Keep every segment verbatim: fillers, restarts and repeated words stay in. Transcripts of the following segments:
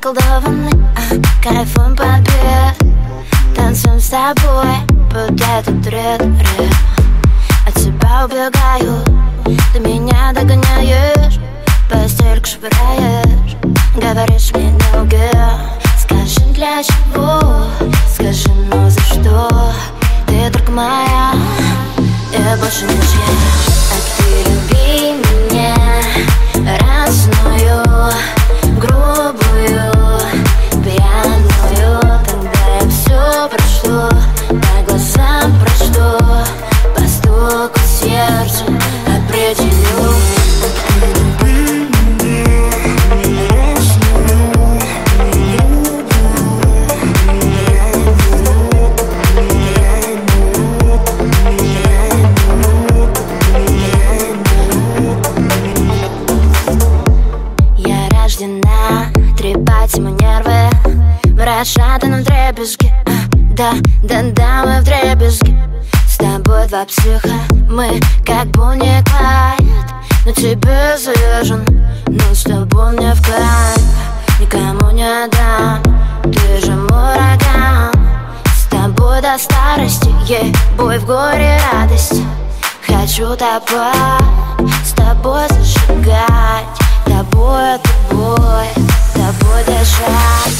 заколдованный, а, кайфом побед. Танцуем с тобой под этот ритм. От тебя убегаю, ты меня догоняешь, постельку швыряешь, говоришь мне no girl. Скажи, для чего, скажи, ну за что? Ты только моя, я больше не чья. А ты люби меня разную, грубую, пьяную. Тогда я все прочту, по глазам прочту, по стуку сердца определю. Трепать ему нервы, мы расшатаны вдребезги. Да, да, да, мы вдребезги. С тобой два психа, мы как Бонни и Клайд. Но тебе заряжен, но с тобой мне в кайф. Никому не отдам, ты же мой ураган. С тобой до старости, ей бой в горе радости. Хочу тобой, с тобой зажигать, тобой, тобой, тобой дышать.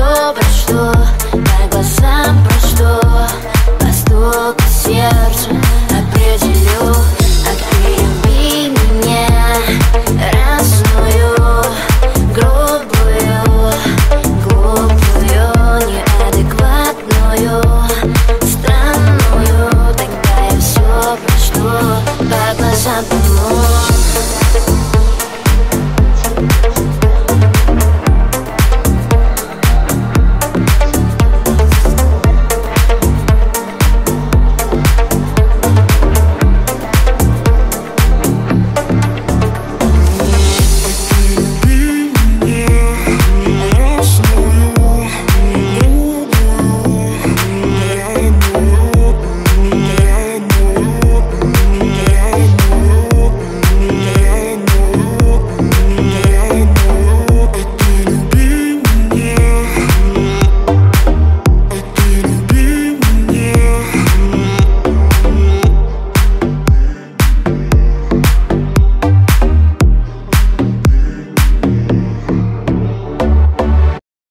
По глазам прочту, по стуку сердца